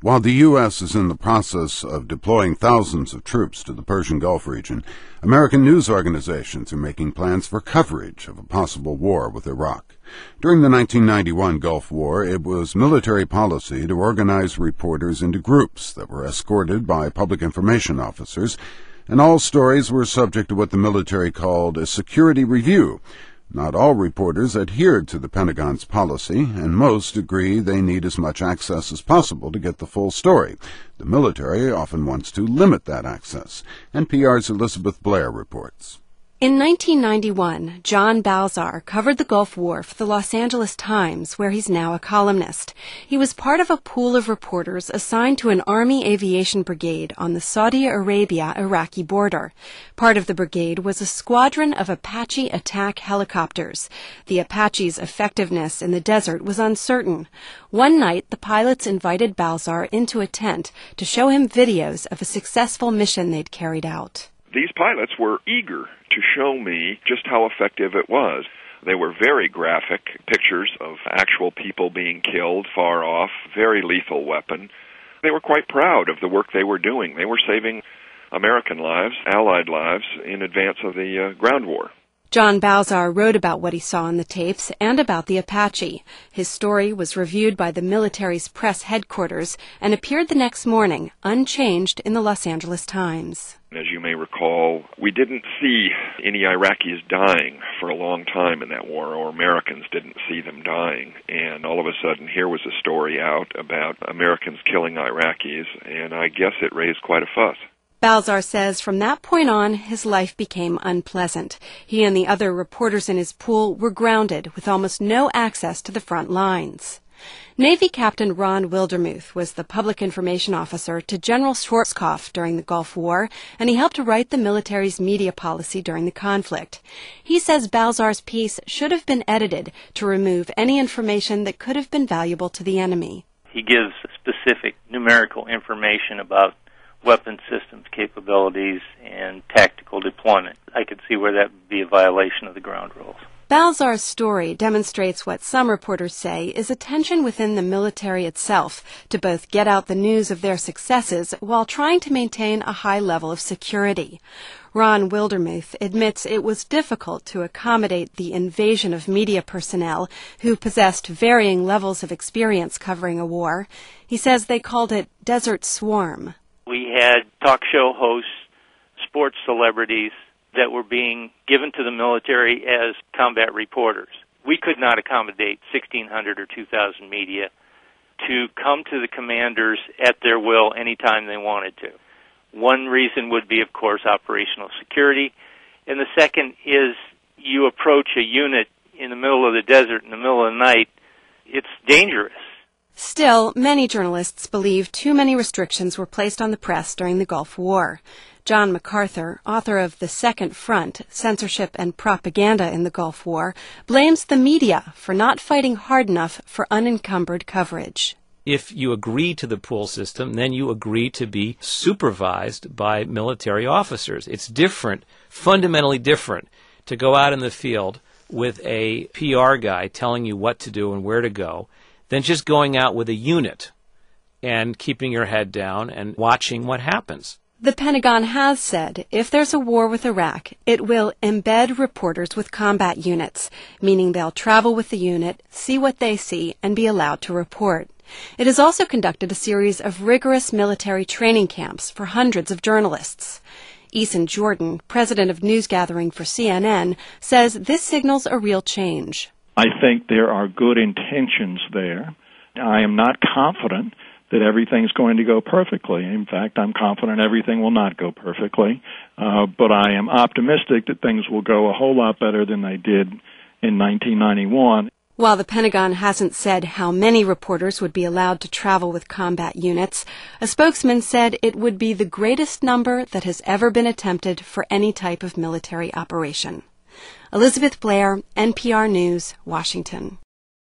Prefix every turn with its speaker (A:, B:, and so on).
A: While the U.S. is in the process of deploying thousands of troops to the Persian Gulf region, American news organizations are making plans for coverage of a possible war with Iraq. During the 1991 Gulf War, it was military policy to organize reporters into groups that were escorted by public information officers, and all stories were subject to what the military called a security review. Not all reporters adhered to the Pentagon's policy, and most agree they need as much access as possible to get the full story. The military often wants to limit that access. NPR's Elizabeth Blair reports.
B: In 1991, John Balzar covered the Gulf War for the Los Angeles Times, where he's now a columnist. He was part of a pool of reporters assigned to an Army aviation brigade on the Saudi Arabia-Iraqi border. Part of the brigade was a squadron of Apache attack helicopters. The Apache's effectiveness in the desert was uncertain. One night, the pilots invited Balzar into a tent to show him videos of a successful mission they'd carried out.
C: These pilots were eager to show me just how effective it was. They were very graphic pictures of actual people being killed far off, very lethal weapon. They were quite proud of the work they were doing. They were saving American lives, Allied lives, in advance of the ground war.
B: John Balzar wrote about what he saw on the tapes and about the Apache. His story was reviewed by the military's press headquarters and appeared the next morning, unchanged, in the Los Angeles Times.
C: As you may recall, we didn't see any Iraqis dying for a long time in that war, or Americans didn't see them dying. And all of a sudden, here was a story out about Americans killing Iraqis, and I guess it raised quite a fuss.
B: Balzar says from that point on, his life became unpleasant. He and the other reporters in his pool were grounded with almost no access to the front lines. Navy Captain Ron Wildermuth was the public information officer to General Schwarzkopf during the Gulf War, and he helped to write the military's media policy during the conflict. He says Balzar's piece should have been edited to remove any information that could have been valuable to the enemy.
D: He gives specific numerical information about weapon systems capabilities and tactical deployment. I could see where that would be a violation of the ground rules.
B: Balzar's story demonstrates what some reporters say is a tension within the military itself to both get out the news of their successes while trying to maintain a high level of security. Ron Wildermuth admits it was difficult to accommodate the invasion of media personnel who possessed varying levels of experience covering a war. He says they called it Desert Swarm.
D: We had talk show hosts, sports celebrities that were being given to the military as combat reporters. We could not accommodate 1,600 or 2,000 media to come to the commanders at their will anytime they wanted to. One reason would be, of course, operational security, and the second is you approach a unit in the middle of the desert in the middle of the night, it's dangerous.
B: Still, many journalists believe too many restrictions were placed on the press during the Gulf War. John MacArthur, author of The Second Front, Censorship and Propaganda in the Gulf War, blames the media for not fighting hard enough for unencumbered coverage.
E: If you agree to the pool system, then you agree to be supervised by military officers. It's different, fundamentally different, to go out in the field with a PR guy telling you what to do and where to go than just going out with a unit and keeping your head down and watching what happens.
B: The Pentagon has said if there's a war with Iraq, it will embed reporters with combat units, meaning they'll travel with the unit, see what they see, and be allowed to report. It has also conducted a series of rigorous military training camps for hundreds of journalists. Eason Jordan, president of news gathering for CNN, says this signals a real change.
F: I think there are good intentions there. I am not confident that everything's going to go perfectly. In fact, I'm confident everything will not go perfectly. But I am optimistic that things will go a whole lot better than they did in 1991.
B: While the Pentagon hasn't said how many reporters would be allowed to travel with combat units, a spokesman said it would be the greatest number that has ever been attempted for any type of military operation. Elizabeth Blair, NPR News, Washington.